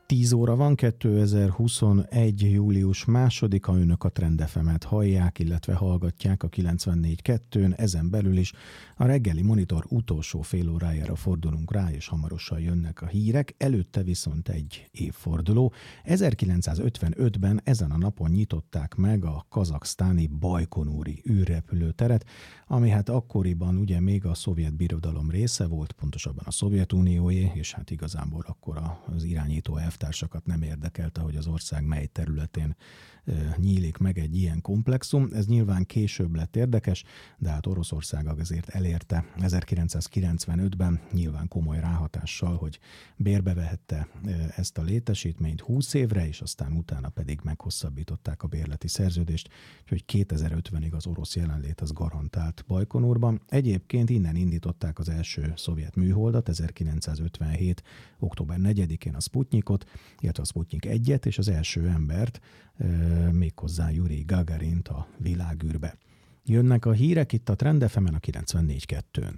10 óra van, 2021. július 2-a, önök a Trend FM-et hallják, illetve hallgatják a 94.2-n, ezen belül is a reggeli monitor utolsó fél órájára fordulunk rá, és hamarosan jönnek a hírek, előtte viszont egy évforduló. 1955-ben ezen a napon nyitották meg a kazaksztáni Bajkonúri űrrepülőteret, ami hát akkoriban ugye még a szovjet birodalom része volt, pontosabban a Szovjetunióé, és hát igazából akkor az irányító elvtársakat nem érdekelte, hogy az ország mely területén nyílik meg egy ilyen komplexum. Ez nyilván később lett érdekes, de hát Oroszország azért elérte 1995-ben nyilván komoly ráhatással, hogy bérbevehette ezt a létesítményt 20 évre, és aztán utána pedig meghosszabbították a bérleti szerződést, úgyhogy 2050-ig az orosz jelenlét az garantált Bajkonúrban. Egyébként innen indították az első szovjet műholdat, 1957. október 4-én a Sputnikot, illetve a Sputnik 1-et, és az első embert, méghozzá Jurij Gagarint a világűrbe. Jönnek a hírek itt a Trend FM-en a 94.2-n.